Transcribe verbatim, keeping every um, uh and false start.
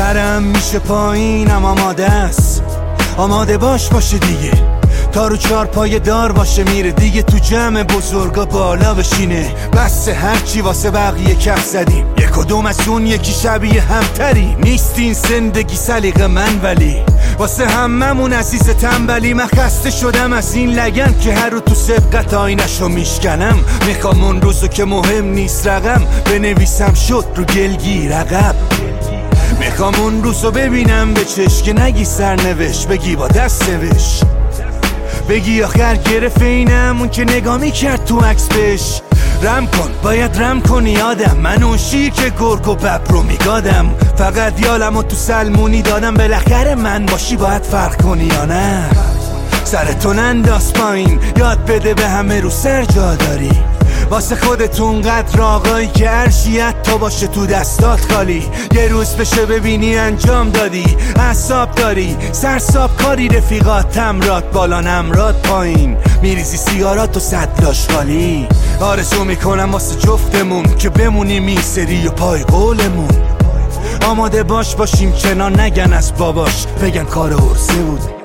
سرم میشه پایینم آماده است، آماده باش باشه دیگه، تا رو چار پای دار باشه میره دیگه، تو جمع بزرگا بالا بشینه، بس هرچی واسه بقیه کف زدیم، یک کدوم از اون یکی شبیه همتری نیست این زندگی سلیقه من، ولی واسه هممون عزیز تنبلی. من خسته شدم از این لگن که هر رو تو سبقت آینشو میشکنم، میخوام اون روزو که مهم نیست رقم بنویسم شد رو گلگیر عقب، میخوام اون روزو ببینم به چش که نگی سرنوشت بگی با دست نوشت، بگی آخر گرفت اینم اون که نگاه میکرد تو عکس بهش، رم کن باید رم کنی یادم من اون شیر که گرگ و ببر رو میگادم، فقط یالمو تو سلمونی دادم، بالاخره من باشی باید فرق کنی یا نه، سرتون انداز پایین یاد بده به همه رو سر جا داری، واسه خودتون قدر آقایی که عرشیت تا باشه تو دستات خالی، یه روز بشه ببینی انجام دادی، اعصاب داری سرساب کاری، رفیقات تمرات بالا نمرات پایین، میریزی سیگارات و صدلاش خالی، آرزو میکنم واسه جفتمون که بمونیم این سری و پای قولمون، آماده باش باشیم کنار نگن از باباش بگن کار عرضه بود.